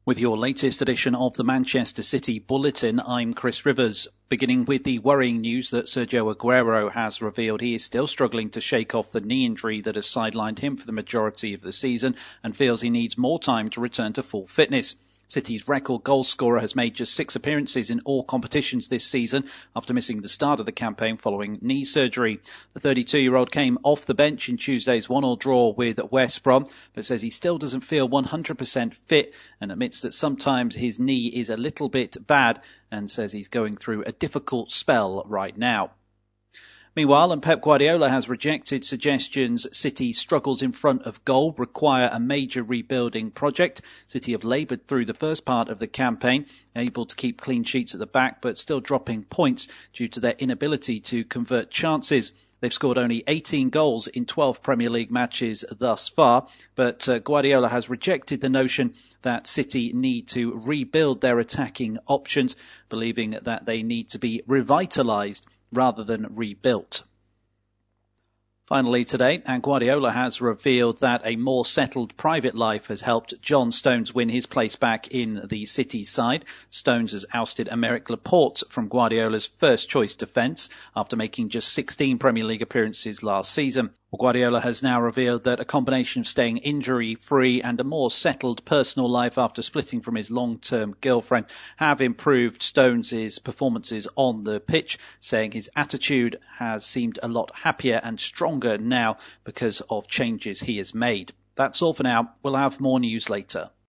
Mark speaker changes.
Speaker 1: With your latest edition of the Manchester City Bulletin, I'm Chris Rivers. Beginning with the worrying news that Sergio Aguero has revealed he is still struggling to shake off the knee injury that has sidelined him for the majority of the season and feels he needs more time to return to full fitness. City's record goalscorer has made just 6 appearances in all competitions this season after missing the start of the campaign following knee surgery. The 32-year-old came off the bench in Tuesday's 1-1 draw with West Brom, but says he still doesn't feel 100% fit and admits that sometimes his knee is a little bit bad and says he's going through a difficult spell right now. Meanwhile, Pep Guardiola has rejected suggestions City's struggles in front of goal require a major rebuilding project. City have laboured through the first part of the campaign, able to keep clean sheets at the back, but still dropping points due to their inability to convert chances. They've scored only 18 goals in 12 Premier League matches thus far, but Guardiola has rejected the notion that City need to rebuild their attacking options, believing that they need to be revitalised rather than rebuilt. Finally today, Guardiola has revealed that a more settled private life has helped John Stones win his place back in the City side. Stones has ousted Aymeric Laporte from Guardiola's first-choice defence after making just 16 Premier League appearances last season. Guardiola has now revealed that a combination of staying injury-free and a more settled personal life after splitting from his long-term girlfriend have improved Stones' performances on the pitch, saying his attitude has seemed a lot happier and stronger now because of changes he has made. That's all for now. We'll have more news later.